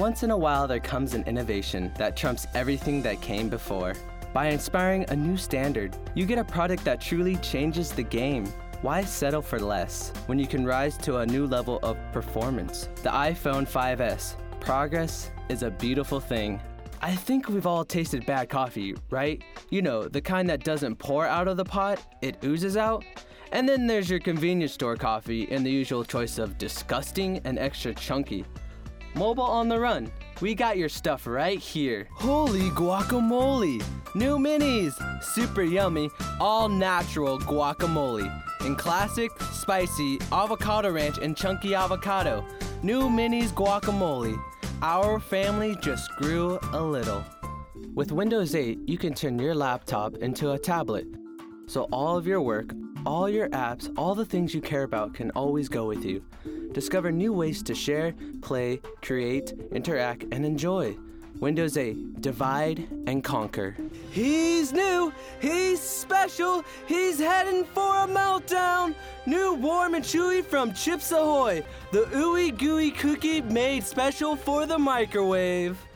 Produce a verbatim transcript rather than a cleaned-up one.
Once in a while, there comes an innovation that trumps everything that came before. By inspiring a new standard, you get a product that truly changes the game. Why settle for less when you can rise to a new level of performance? The iPhone five S. Progress is a beautiful thing. I think we've all tasted bad coffee, right? You know, the kind that doesn't pour out of the pot, it oozes out. And then there's your convenience store coffee in the usual choice of disgusting and extra chunky. Mobile on the run. We got your stuff right here. Holy guacamole! New minis! Super yummy, all natural guacamole. In classic, spicy, avocado ranch and chunky avocado. New minis guacamole. Our family just grew a little. With Windows eight, you can turn your laptop into a tablet. So all of your work, all your apps, all the things you care about can always go with you. Discover new ways to share, play, create, interact, and enjoy. Windows eight, divide and conquer. He's new, he's special, he's heading for a meltdown. New warm and chewy from Chips Ahoy, the ooey gooey cookie made special for the microwave.